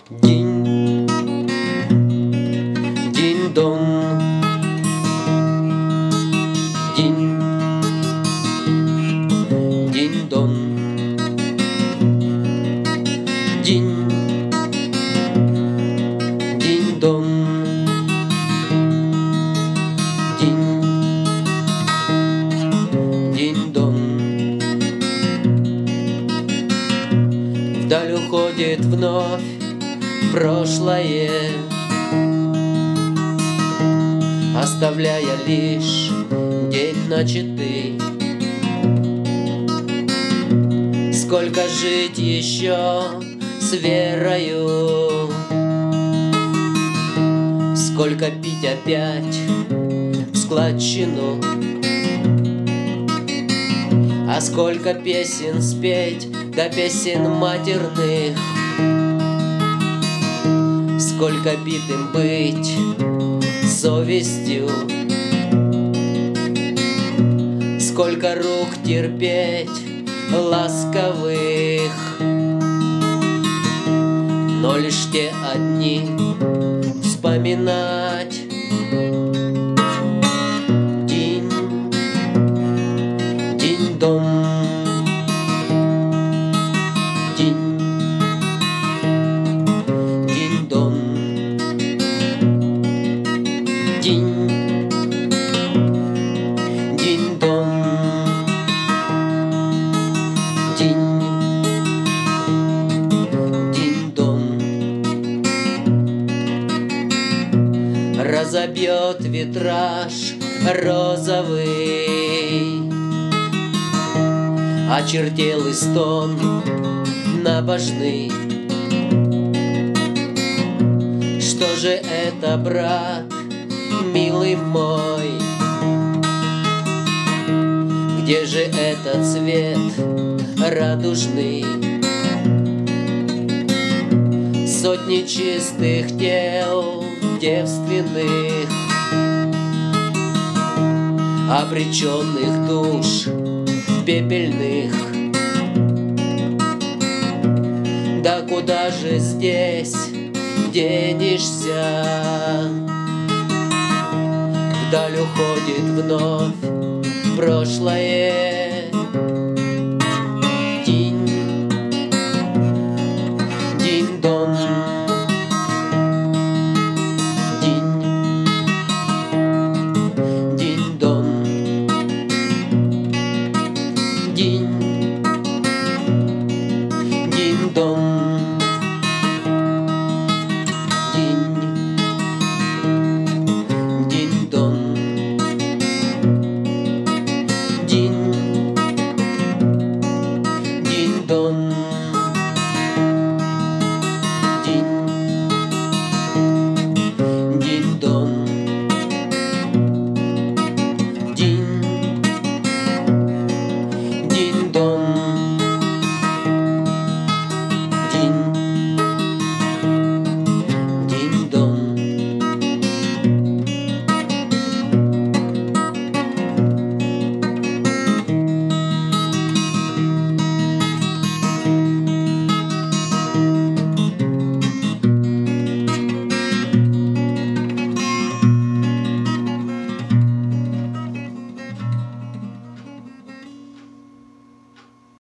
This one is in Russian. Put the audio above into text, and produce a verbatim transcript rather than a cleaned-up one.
Динь, динь-дон, динь, динь-дон, динь, динь-дон, динь, динь-дон. Вдаль уходит вновь прошлое, оставляя лишь день начатый. Сколько жить еще с верою, сколько пить опять в складчину, а сколько песен спеть до песен матерных, сколько битым быть совестью, сколько рук терпеть ласковых, но лишь те одни вспоминать. Динь, динь-дон, динь, динь-дон, динь, динь-дон, динь, динь-дон. Разобьет витраж розовый, очертелый стон набожный. Что же это, брат, милый мой? Где же этот цвет радужный? Сотни чистых тел девственных, обреченных душ пепельных. Да куда же здесь денешься? Вдаль уходит вновь прошлое. Динь, динь-дон.